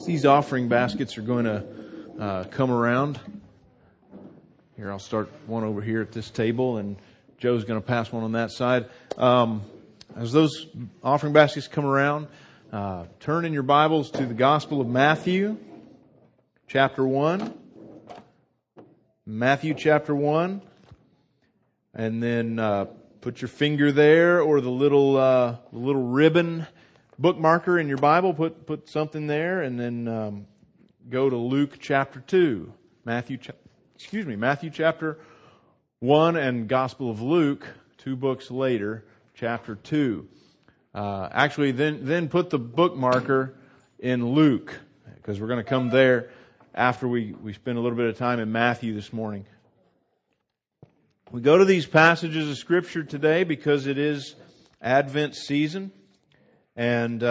These offering baskets are going to come around. Here, I'll start one over here at this table, and Joe's going to pass one on that side. As those offering baskets come around, turn in your Bibles to the Gospel of Matthew, chapter 1. Matthew chapter 1. And then put your finger there, or the little ribbon bookmarker in your Bible. Put something there, and then go to Luke chapter 2. Matthew chapter 1 and Gospel of Luke, 2 books later, chapter 2. Then put the bookmarker in Luke, because we're going to come there after we spend a little bit of time in Matthew this morning. We go to these passages of Scripture today because it is Advent season, and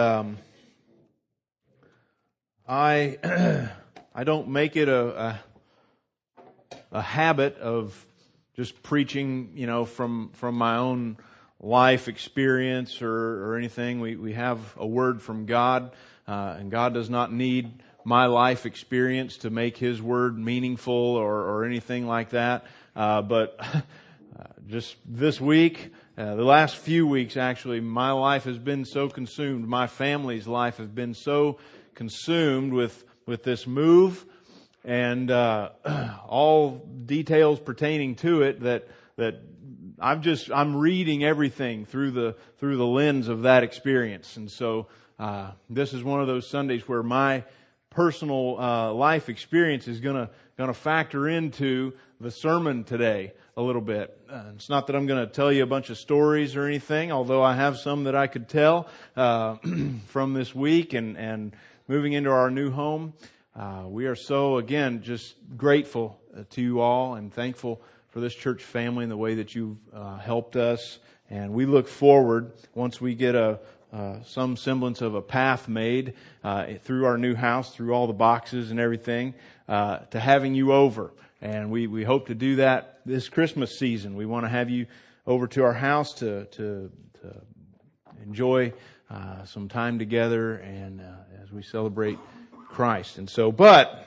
I don't make it a habit of just preaching, from my own life experience or anything. We have a word from God, and God does not need my life experience to make His word meaningful or anything like that. But just this week, the last few weeks actually, my life has been so consumed. My family's life has been so consumed with this move and all details pertaining to it that I'm reading everything through the lens of that experience. And so this is one of those Sundays where my personal life experience is going to factor into the sermon today a little bit. It's not that I'm going to tell you a bunch of stories or anything, although I have some that I could tell from this week and moving into our new home. We are so, again, just grateful to you all and thankful for this church family and the way that you've helped us. And we look forward, once we get some semblance of a path made through our new house, through all the boxes and everything, to having you over. And we hope to do that this Christmas season. We want to have you over to our house to enjoy some time together and as we celebrate Christ. And so, but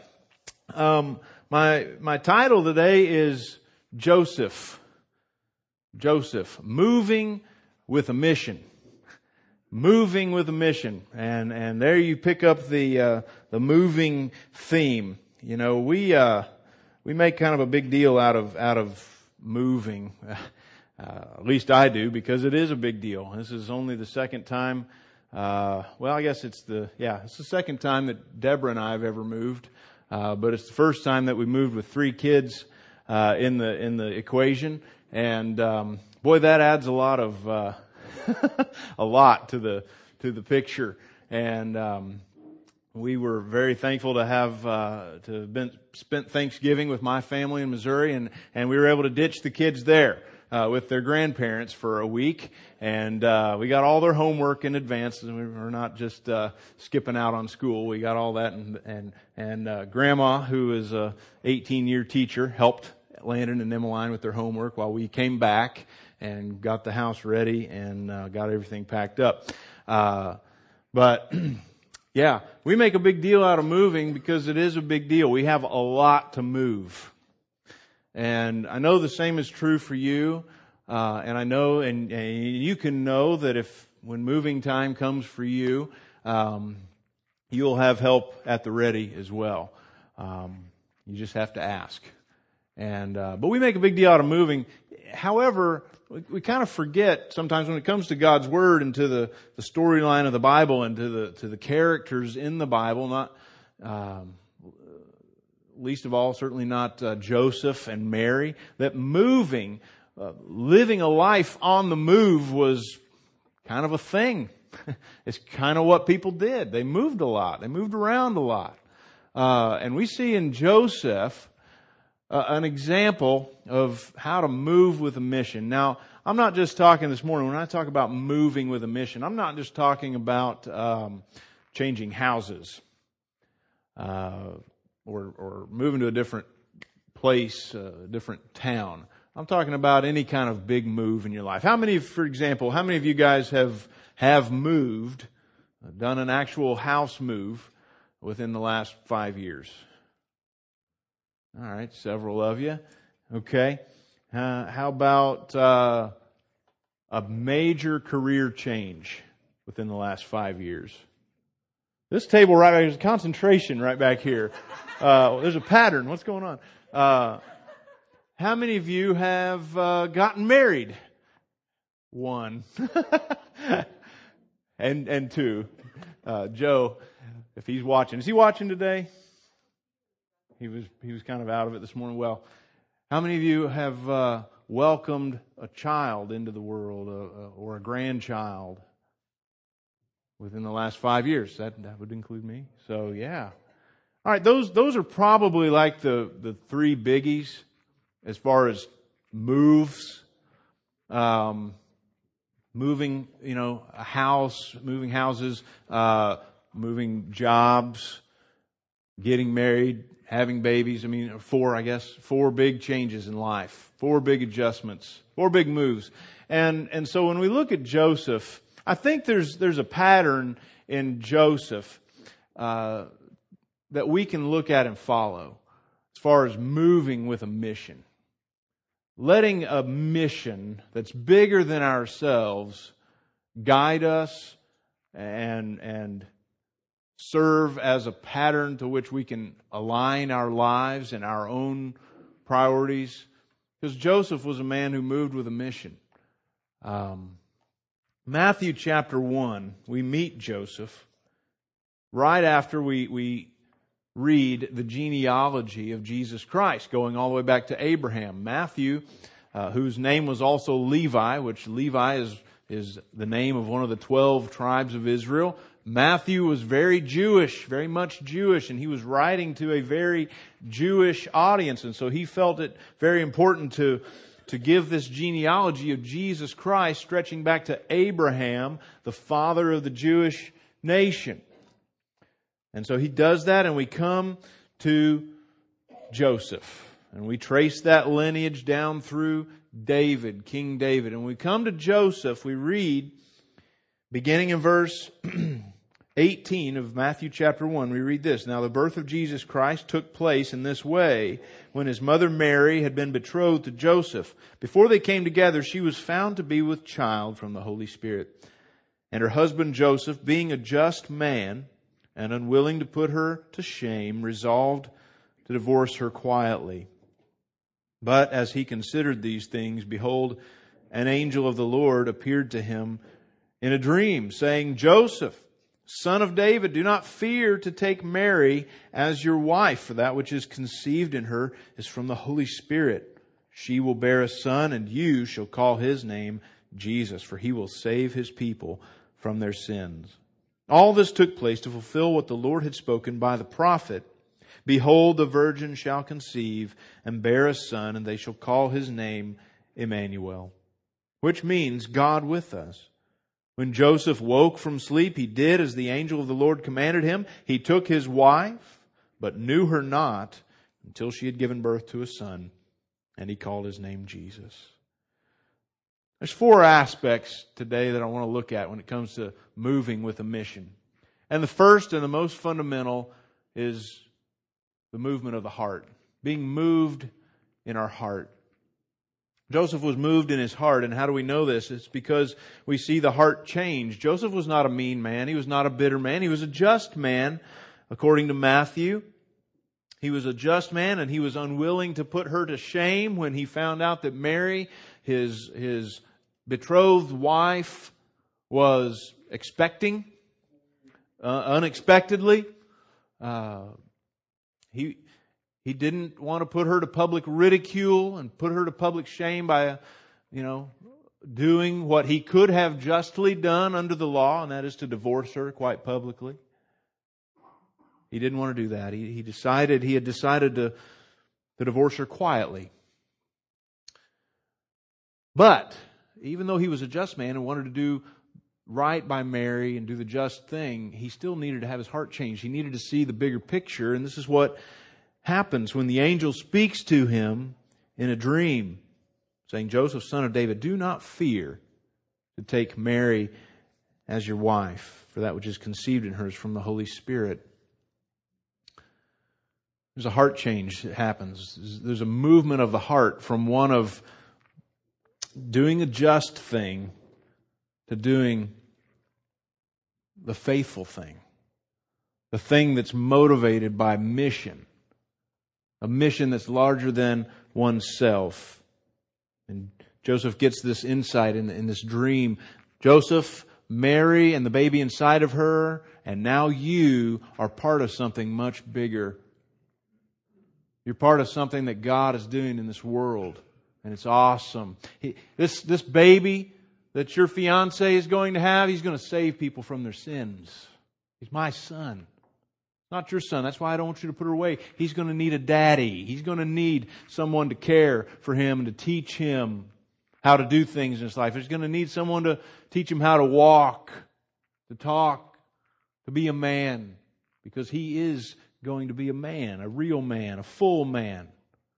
my title today is Joseph, moving with a mission. Moving with a mission, and there you pick up the moving theme. We make kind of a big deal out of moving. At least I do, because it is a big deal. This is only the second time. I guess it's the second time that Deborah and I have ever moved, but it's the first time that we moved with 3 kids in the equation, and boy, that adds a lot of a lot to the picture. And we were very thankful to have spent Thanksgiving with my family in Missouri, and we were able to ditch the kids there with their grandparents for a week, and we got all their homework in advance, and we were not just skipping out on school. We got all that, and Grandma, who is a 18-year teacher, helped Landon and Emmeline with their homework while we came back and got the house ready and got everything packed up. But yeah, we make a big deal out of moving because it is a big deal. We have a lot to move. And I know the same is true for you. And I know, and you can know that if when moving time comes for you, you'll have help at the ready as well. You just have to ask. And but we make a big deal out of moving. However, we kind of forget sometimes when it comes to God's Word and to the storyline of the Bible and to the characters in the Bible, not least of all, certainly not Joseph and Mary, that moving, living a life on the move was kind of a thing. It's kind of what people did. They moved a lot. They moved around a lot. And we see in Joseph an example of how to move with a mission. Now, I'm not just talking this morning, when I talk about moving with a mission, I'm not just talking about changing houses or moving to a different place, a different town. I'm talking about any kind of big move in your life. How many, for example, how many of you guys have moved, done an actual house move within the last 5 years? All right, several of you. Okay. How about a major career change within the last 5 years? This table right back, there's concentration right back here. There's a pattern. What's going on? How many of you have gotten married? One. and two. Joe, if he's watching. Is he watching today? He was kind of out of it this morning. Well, how many of you have welcomed a child into the world or a grandchild within the last 5 years? That would include me. So yeah. All right, those are probably like the three biggies as far as moves. Moving, a house, moving houses, moving jobs, getting married, having babies. Four big changes in life, 4 big adjustments, 4 big moves. And so when we look at Joseph, I think there's a pattern in Joseph that we can look at and follow as far as moving with a mission. Letting a mission that's bigger than ourselves guide us and serve as a pattern to which we can align our lives and our own priorities. Because Joseph was a man who moved with a mission. Matthew chapter 1, we meet Joseph right after we read the genealogy of Jesus Christ, going all the way back to Abraham. Matthew, whose name was also Levi, which Levi is the name of one of the 12 tribes of Israel. Matthew was very Jewish, very much Jewish, and he was writing to a very Jewish audience, and so he felt it very important to give this genealogy of Jesus Christ stretching back to Abraham, the father of the Jewish nation. And so he does that, and we come to Joseph. And we trace that lineage down through David, King David. And when we come to Joseph, we read, beginning in verse 18 of Matthew chapter 1, we read this. Now the birth of Jesus Christ took place in this way, when his mother Mary had been betrothed to Joseph. Before they came together, she was found to be with child from the Holy Spirit. And her husband Joseph, being a just man, and unwilling to put her to shame, resolved to divorce her quietly. But as he considered these things, behold, an angel of the Lord appeared to him in a dream, saying, Joseph, son of David, do not fear to take Mary as your wife, for that which is conceived in her is from the Holy Spirit. She will bear a son, and you shall call his name Jesus, for he will save his people from their sins. All this took place to fulfill what the Lord had spoken by the prophet. Behold, the virgin shall conceive and bear a son, and they shall call his name Emmanuel, which means God with us. When Joseph woke from sleep, he did as the angel of the Lord commanded him. He took his wife, but knew her not until she had given birth to a son, and he called his name Jesus. There's 4 aspects today that I want to look at when it comes to moving with a mission. And the first and the most fundamental is the movement of the heart. Being moved in our heart. Joseph was moved in his heart, and how do we know this? It's because we see the heart change. Joseph was not a mean man. He was not a bitter man. He was a just man, according to Matthew. He was a just man, and he was unwilling to put her to shame when he found out that Mary, his betrothed wife, was expecting unexpectedly. He didn't want to put her to public ridicule and put her to public shame by, doing what he could have justly done under the law, and that is to divorce her quite publicly. He didn't want to do that. He had decided to divorce her quietly. But even though he was a just man and wanted to do right by Mary and do the just thing, he still needed to have his heart changed. He needed to see the bigger picture, and this is what happens when the angel speaks to him in a dream, saying, Joseph, son of David, do not fear to take Mary as your wife, for that which is conceived in her is from the Holy Spirit. There's a heart change that happens. There's a movement of the heart from one of doing a just thing to doing the faithful thing. The thing that's motivated by mission. A mission that's larger than oneself. And Joseph gets this insight in this dream. Joseph, Mary, and the baby inside of her, and now you are part of something much bigger. You're part of something that God is doing in this world. And it's awesome. This baby that your fiancé is going to have, he's going to save people from their sins. He's my son. Not your son. That's why I don't want you to put her away. He's going to need a daddy. He's going to need someone to care for him and to teach him how to do things in his life. He's going to need someone to teach him how to walk, to talk, to be a man. Because he is going to be a man, a real man, a full man,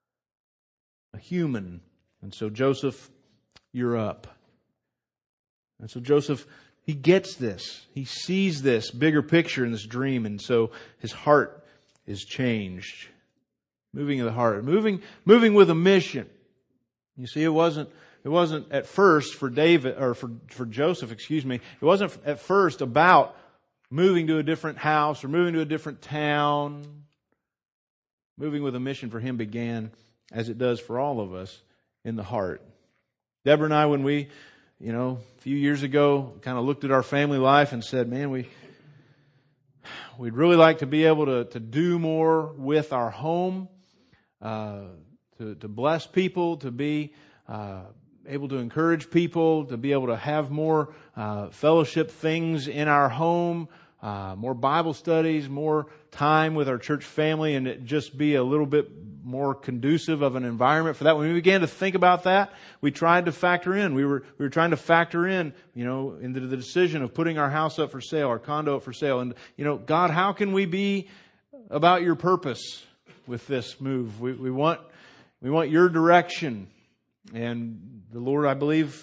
a human. And so Joseph, you're up. And so Joseph, he gets this. He sees this bigger picture in this dream. And so his heart is changed. Moving of the heart. Moving with a mission. You see, it wasn't at first for David, or for Joseph, it wasn't at first about moving to a different house or moving to a different town. Moving with a mission for him began, as it does for all of us, in the heart. Deborah and I, when we, a few years ago, kind of looked at our family life and said, man, we'd really like to be able to do more with our home, to bless people, to be able to encourage people, to be able to have more fellowship things in our home, more Bible studies, more time with our church family, and it just be a little bit more conducive of an environment for that. When we began to think about that, we tried to factor in. We were trying to factor in, into the decision of putting our house up for sale, our condo up for sale. And, God, how can we be about your purpose with this move? We want your direction. And the Lord, I believe,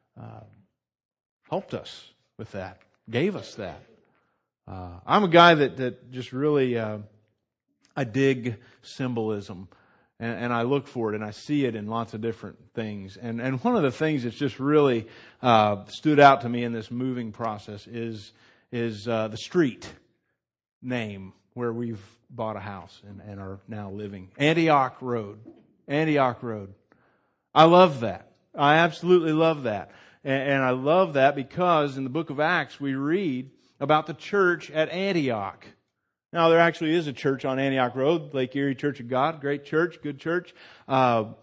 helped us with that, gave us that. I'm a guy that just really, I dig symbolism, and I look for it, and I see it in lots of different things. And one of the things that's just really stood out to me in this moving process is the street name where we've bought a house and are now living. Antioch Road. I love that. I absolutely love that. And I love that because in the book of Acts we read about the church at Antioch. Now, there actually is a church on Antioch Road, Lake Erie Church of God. Great church, good church. But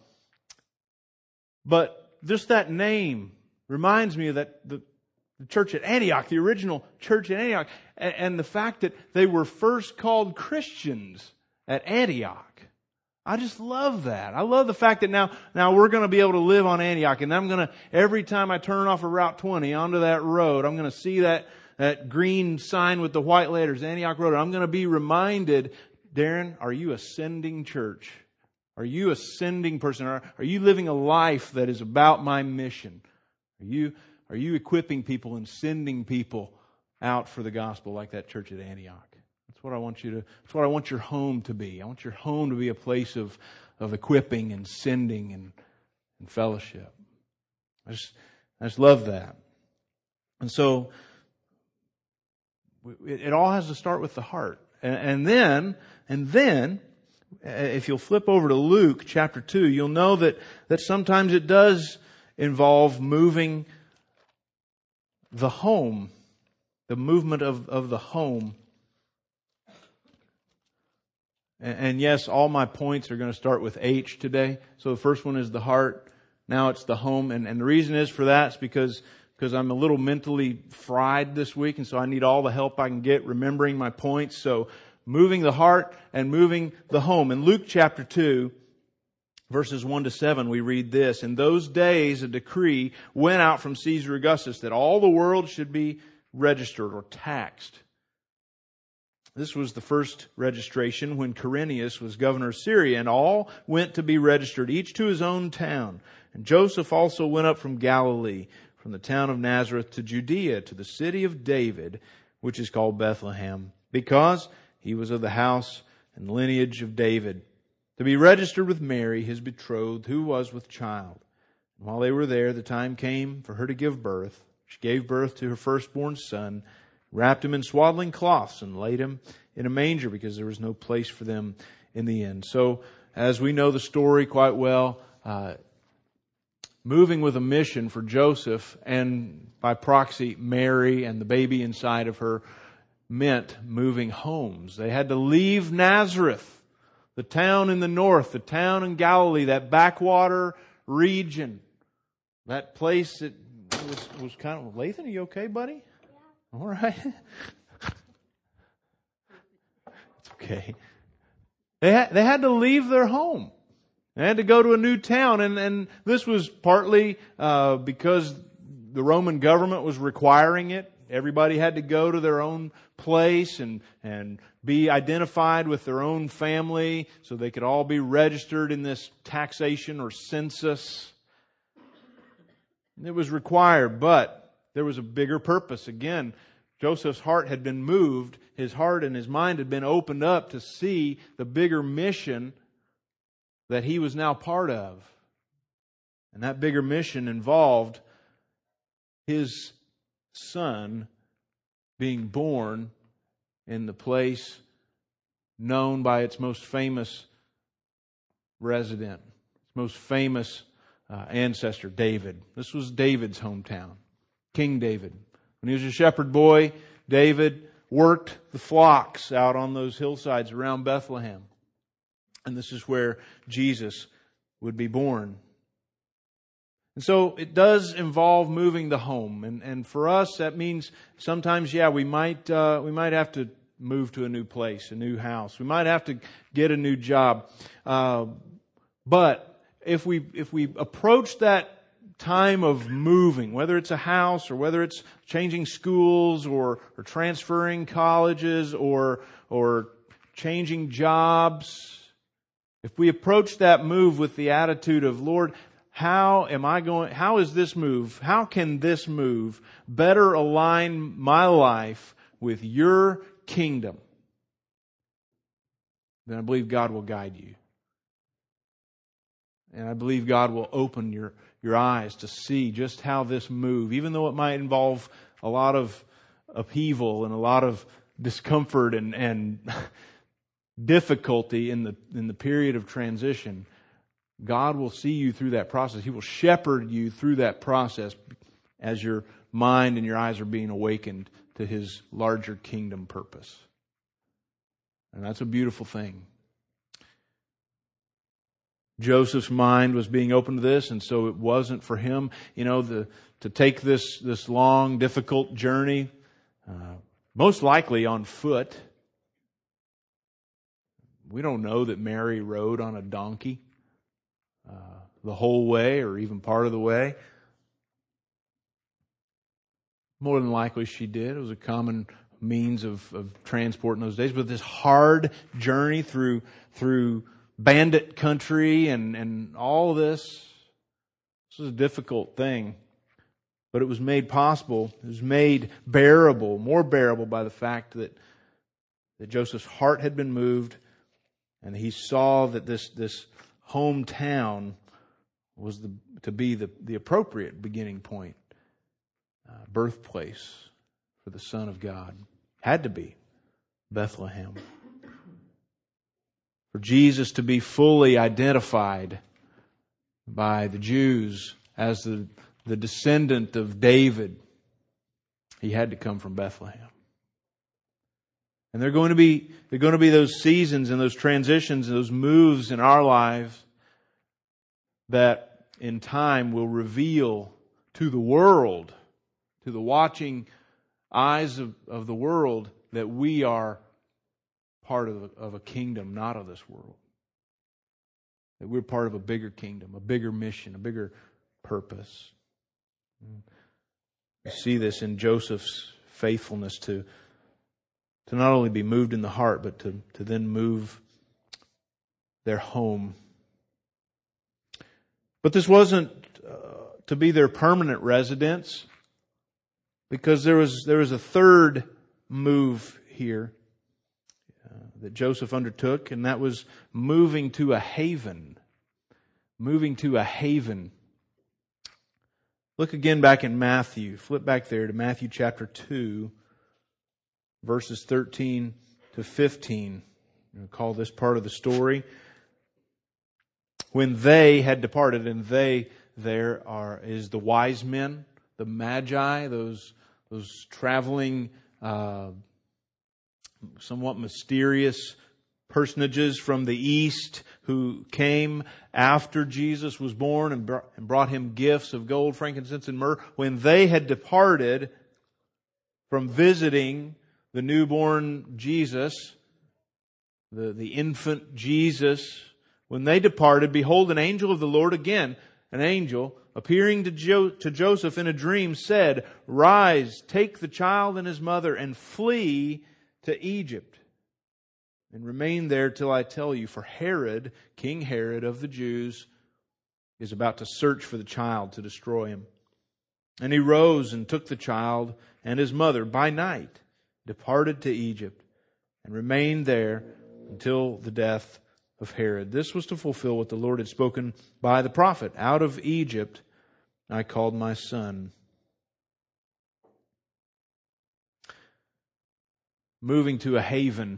just that name reminds me of that the church at Antioch, the original church at Antioch, and the fact that they were first called Christians at Antioch. I just love that. I love the fact that now we're going to be able to live on Antioch, and I'm going to, every time I turn off of Route 20 onto that road, I'm going to see that green sign with the white letters, Antioch Road. I'm going to be reminded, Darren, are you a sending church? Are you a sending person? Are you living a life that is about my mission? Are you equipping people and sending people out for the gospel like that church at Antioch? That's what I want that's what I want your home to be. I want your home to be a place of equipping and sending and fellowship. I just love that. And so it all has to start with the heart. And then, if you'll flip over to Luke chapter 2, you'll know that sometimes it does involve moving the home, the movement of the home. And yes, all my points are going to start with H today. So the first one is the heart. Now it's the home. And the reason is for that is because I'm a little mentally fried this week, and so I need all the help I can get remembering my points. So moving the heart and moving the home. In Luke chapter 2, verses 1 to 7, we read this. In those days, a decree went out from Caesar Augustus that all the world should be registered or taxed. This was the first registration when Quirinius was governor of Syria, and all went to be registered, each to his own town. And Joseph also went up from Galilee, from the town of Nazareth to Judea, to the city of David, which is called Bethlehem, because he was of the house and lineage of David, to be registered with Mary, his betrothed, who was with child. And while they were there, the time came for her to give birth. She gave birth to her firstborn son, wrapped him in swaddling cloths, and laid him in a manger because there was no place for them in the inn. So, as we know the story quite well, moving with a mission for Joseph and by proxy Mary and the baby inside of her meant moving homes. They had to leave Nazareth, the town in the north, the town in Galilee, that backwater region, that place that was kind of... Lathan, are you okay, buddy? Yeah. All right. It's okay. They had to leave their home. They had to go to a new town, and this was partly because the Roman government was requiring it. Everybody had to go to their own place and be identified with their own family so they could all be registered in this taxation or census. It was required, but there was a bigger purpose. Again, Joseph's heart had been moved. His heart and his mind had been opened up to see the bigger mission that he was now part of. And that bigger mission involved his son being born in the place known by its most famous resident, its most famous ancestor, David. This was David's hometown, King David. When he was a shepherd boy, David worked the flocks out on those hillsides around Bethlehem. And this is where Jesus would be born. And so it does involve moving the home. And for us, that means sometimes, we might have to move to a new place, a new house. We might have to get a new job. But if we approach that time of moving, whether it's a house or whether it's changing schools or transferring colleges or changing jobs, if we approach that move with the attitude of, Lord, how is this move, how can this move better align my life with your kingdom? Then I believe God will guide you. And I believe God will open your eyes to see just how this move, even though it might involve a lot of upheaval and a lot of discomfort and difficulty in the period of transition, God will see you through that process. He will shepherd you through that process as your mind and your eyes are being awakened to His larger kingdom purpose. And that's a beautiful thing. Joseph's mind was being open to this, and so it wasn't for him, to take this long, difficult journey, most likely on foot. We don't know that Mary rode on a donkey the whole way or even part of the way. More than likely she did. It was a common means of transport in those days. But this hard journey through bandit country and all this was a difficult thing. But it was made possible. It was made bearable, more bearable by the fact that Joseph's heart had been moved and he saw that this hometown was to be the appropriate beginning point, birthplace for the Son of God. Had to be Bethlehem. For Jesus to be fully identified by the Jews as the descendant of David, He had to come from Bethlehem. And there are going to be those seasons and those transitions and those moves in our lives that in time will reveal to the world, to the watching eyes of the world, that we are part of a kingdom not of this world. That we're part of a bigger kingdom, a bigger mission, a bigger purpose. You see this in Joseph's faithfulness to not only be moved in the heart, but to then move their home. But this wasn't to be their permanent residence, because there was a third move here. that Joseph undertook, and that was moving to a haven. Moving to a haven. Look again back in Matthew. Flip back there to Matthew chapter 2, verses 13 to 15. We'll call this part of the story. When they had departed, and they there is the wise men, the magi, those traveling, somewhat mysterious personages from the east who came after Jesus was born and brought Him gifts of gold, frankincense, and myrrh. When they had departed from visiting the newborn Jesus, the infant Jesus, when they departed, behold, an angel of the Lord, again, an angel, appearing to Joseph in a dream, said, "Rise, take the child and His mother, and flee to Egypt, and remain there till I tell you, for Herod, King Herod of the Jews, is about to search for the child to destroy him." And he rose and took the child and his mother by night, departed to Egypt, and remained there until the death of Herod. This was to fulfill what the Lord had spoken by the prophet. "Out of Egypt I called my son." Moving to a haven.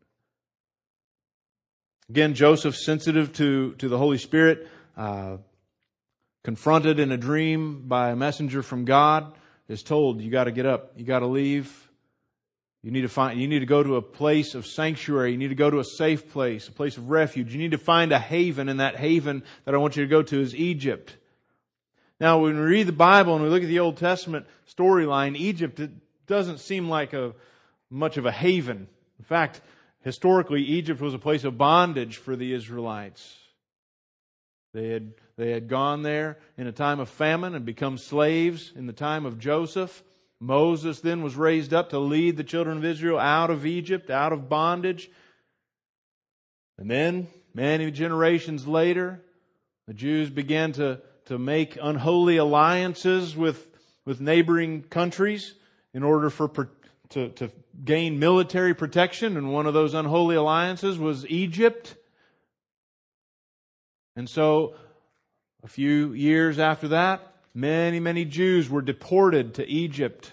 Again, Joseph, sensitive to the Holy Spirit, confronted in a dream by a messenger from God, is told, you got to get up, you got to leave. You need to go to a place of sanctuary. You need to go to a safe place, a place of refuge. You need to find a haven, and that haven that I want you to go to is Egypt. Now, when we read the Bible and we look at the Old Testament storyline, Egypt, it doesn't seem like much of a haven. In fact, historically, Egypt was a place of bondage for the Israelites. They had gone there in a time of famine and become slaves in the time of Joseph. Moses then was raised up to lead the children of Israel out of Egypt, out of bondage. And then, many generations later, the Jews began to make unholy alliances with neighboring countries in order to gain military protection. And one of those unholy alliances was Egypt. And so, a few years after that, many Jews were deported to Egypt,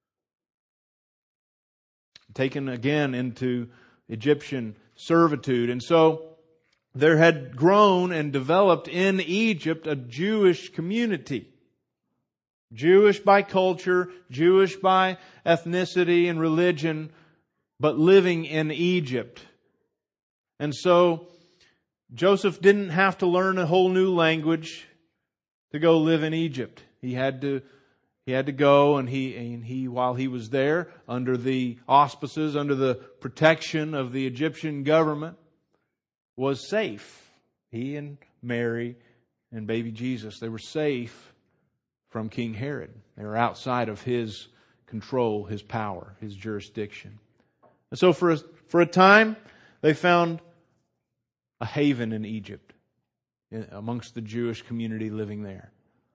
taken again into Egyptian servitude. And so there had grown and developed in Egypt a Jewish community. Jewish by culture, Jewish by ethnicity and religion, but living in Egypt. And so Joseph didn't have to learn a whole new language to go live in Egypt. He had to go, and he while he was there under the auspices, under the protection of the Egyptian government, was safe. He and Mary and baby Jesus, they were safe from King Herod. They were outside of his control, his power, his jurisdiction. And so for a time, they found a haven in Egypt, amongst the Jewish community living there.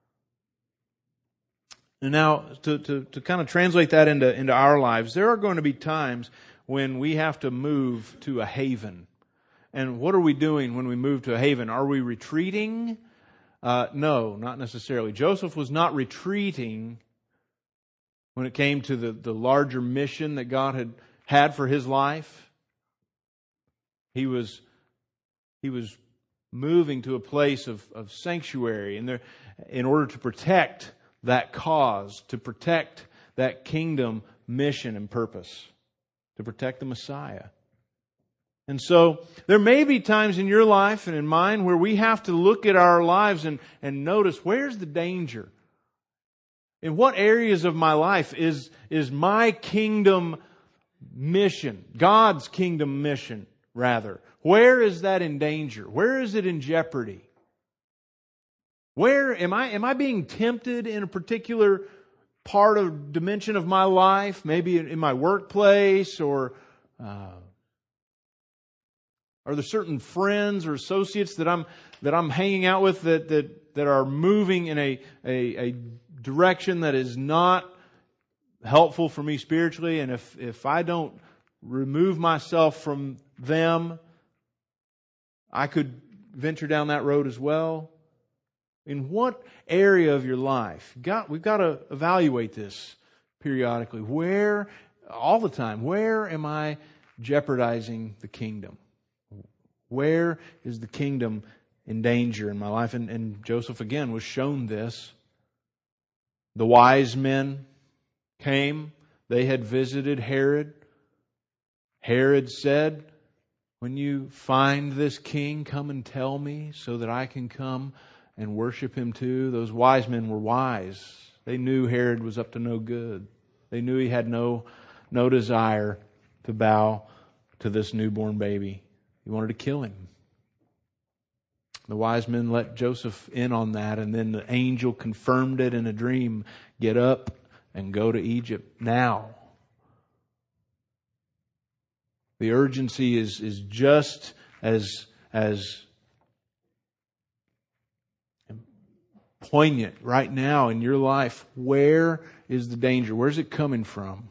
And now, to kind of translate that into our lives, there are going to be times when we have to move to a haven. And what are we doing when we move to a haven? Are we retreating? No, not necessarily. Joseph was not retreating when it came to the larger mission that God had for his life. He was moving to a place of sanctuary, and in order to protect that cause, to protect that kingdom mission and purpose, to protect the Messiah. And so there may be times in your life and in mine where we have to look at our lives and notice, where's the danger? In what areas of my life is my kingdom mission, God's kingdom mission rather, where is that in danger? Where is it in jeopardy? Where am I being tempted in a particular dimension of my life? Maybe in my workplace, or are there certain friends or associates that I'm hanging out with that are moving in a direction that is not helpful for me spiritually? And if I don't remove myself from them. I could venture down that road as well. In what area of your life? We've got to evaluate this periodically. Where, all the time, where am I jeopardizing the kingdom? Where is the kingdom in danger in my life? And Joseph again was shown this. The wise men came. They had visited Herod. Herod said, "When you find this king, come and tell me so that I can come and worship him too." Those wise men were wise. They knew Herod was up to no good. They knew he had no desire to bow to this newborn baby. He wanted to kill him. The wise men let Joseph in on that, and then the angel confirmed it in a dream. Get up and go to Egypt now. The urgency is just as poignant right now in your life. Where is the danger? Where's it coming from?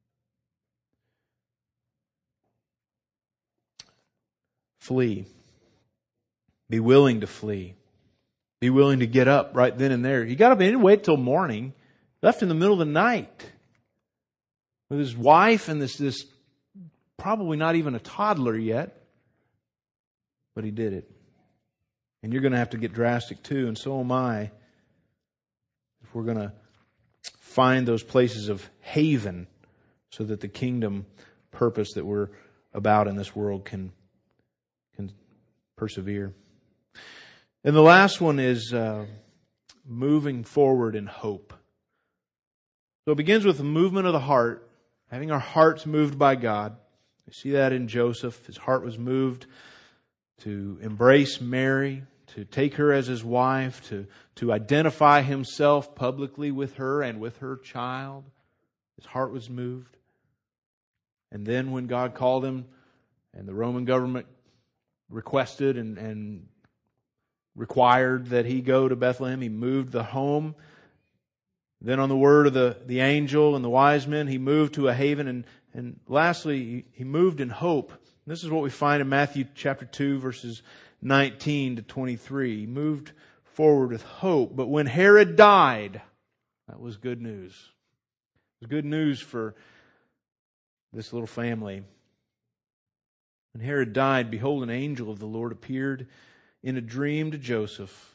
Flee. Be willing to flee. Be willing to get up right then and there. He got up and didn't wait till morning. Left in the middle of the night with his wife and this probably not even a toddler yet. But he did it. And you're going to have to get drastic too, and so am I, if we're going to find those places of haven so that the kingdom purpose that we're about in this world can persevere. And the last one is moving forward in hope. So it begins with the movement of the heart, having our hearts moved by God. We see that in Joseph. His heart was moved to embrace Mary, to take her as his wife, to identify himself publicly with her and with her child. His heart was moved. And then when God called him and the Roman government requested and required that he go to Bethlehem, he moved the home. Then on the word of the angel and the wise men, he moved to a haven. And lastly, he moved in hope. This is what we find in Matthew chapter 2, verses 19 to 23. He moved forward with hope. But when Herod died, that was good news. It was good news for this little family. When Herod died, behold, an angel of the Lord appeared in a dream to Joseph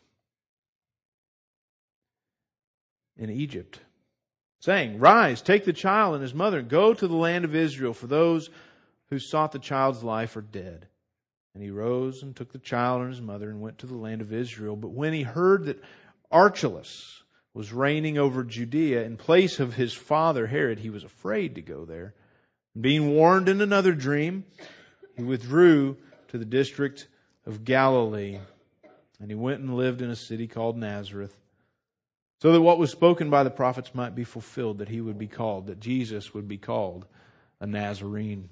in Egypt, saying, "Rise, take the child and his mother, and go to the land of Israel, for those who sought the child's life are dead." And he rose and took the child and his mother and went to the land of Israel. But when he heard that Archelaus was reigning over Judea in place of his father Herod, he was afraid to go there. And being warned in another dream, he withdrew to the district of Galilee. And he went and lived in a city called Nazareth, so that what was spoken by the prophets might be fulfilled, that he would be called, that Jesus would be called a Nazarene.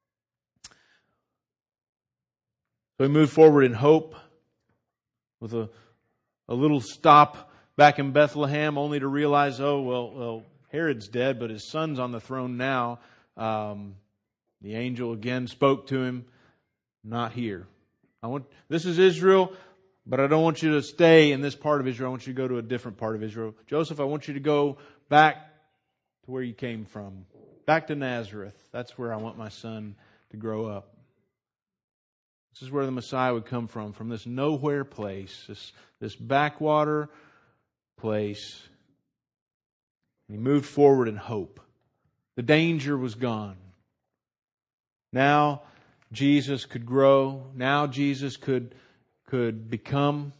So he moved forward in hope with a little stop back in Bethlehem, only to realize, well, Herod's dead, but his son's on the throne now. The angel again spoke to him, "Not here. This is Israel, but I don't want you to stay in this part of Israel. I want you to go to a different part of Israel. Joseph, I want you to go back to where you came from. Back to Nazareth. That's where I want my son to grow up." This is where the Messiah would come from this nowhere place, this backwater place. And he moved forward in hope. The danger was gone. Now Jesus could grow. Now Jesus could become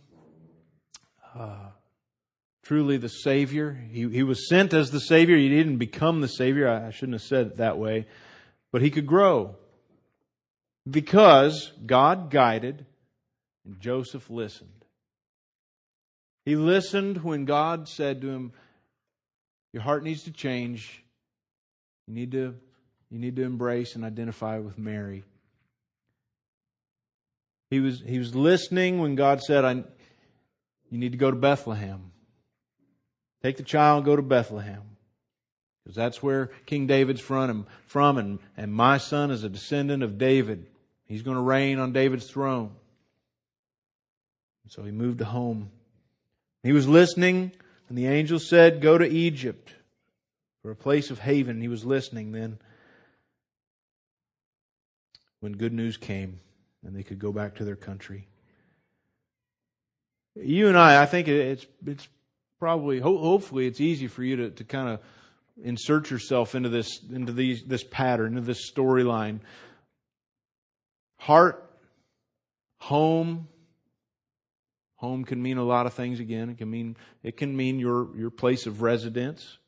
truly the Savior. He was sent as the Savior. He didn't become the Savior. I shouldn't have said it that way. But he could grow. Because God guided and Joseph listened. He listened when God said to him, "Your heart needs to change. You need to embrace and identify with Mary." He was listening when God said, "You need to go to Bethlehem. Take the child and go to Bethlehem. Because that's where King David's from, and my son is a descendant of David. He's going to reign on David's throne. So he moved to home. He was listening, and the angel said, "Go to Egypt for a place of haven." He was listening then when good news came and they could go back to their country. You and I think it's probably, hopefully it's easy for you to kind of insert yourself into this pattern, into this storyline. Heart, home. Home can mean a lot of things again. It can mean your place of residence.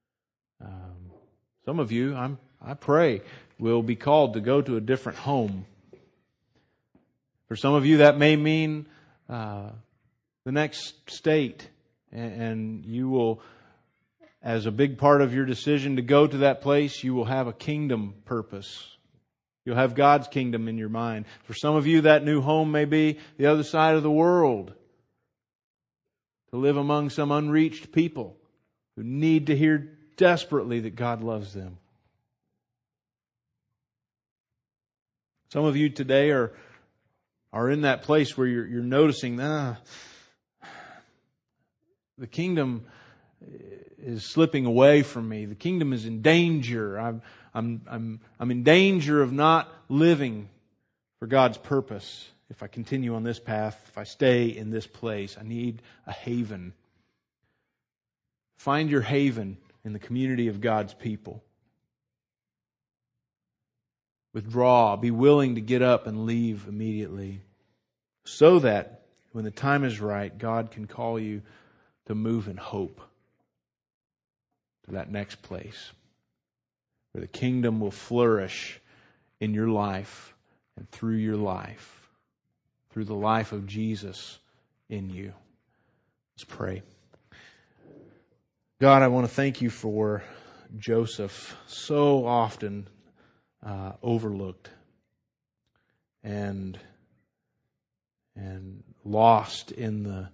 Some of you, I pray, will be called to go to a different home. For some of you, that may mean the next state, and you will, as a big part of your decision to go to that place, you will have a kingdom purpose. You'll have God's kingdom in your mind. For some of you, that new home may be the other side of the world, to live among some unreached people who need to hear desperately that God loves them. Some of you today are in that place where you're noticing, the kingdom is slipping away from me. The kingdom is in danger. I'm in danger of not living for God's purpose. If I continue on this path, if I stay in this place, I need a haven. Find your haven in the community of God's people. Withdraw. Be willing to get up and leave immediately, so that when the time is right, God can call you to move in hope to that next place where the kingdom will flourish in your life and through your life, through the life of Jesus in you. Let's pray. God, I want to thank you for Joseph, so often overlooked and lost in the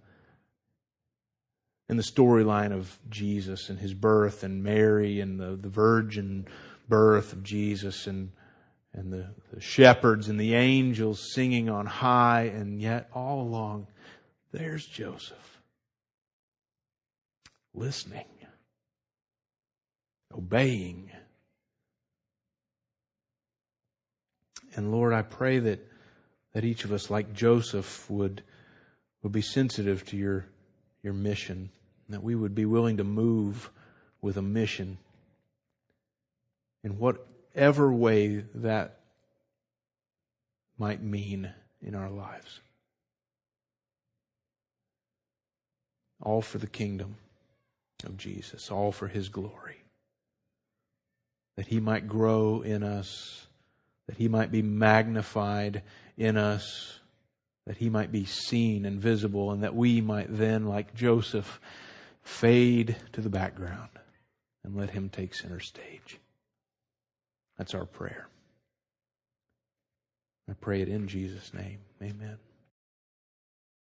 storyline of Jesus and His birth, and Mary and the virgin birth of Jesus, and the shepherds and the angels singing on high, and yet all along there's Joseph listening, obeying. And Lord, I pray that each of us, like Joseph, would be sensitive to your mission, that we would be willing to move with a mission in whatever way that might mean in our lives. All for the kingdom of Jesus, all for His glory, that He might grow in us, that He might be magnified in us, that He might be seen and visible, and that we might then, like Joseph, fade to the background and let Him take center stage. That's our prayer. I pray it in Jesus' name. Amen.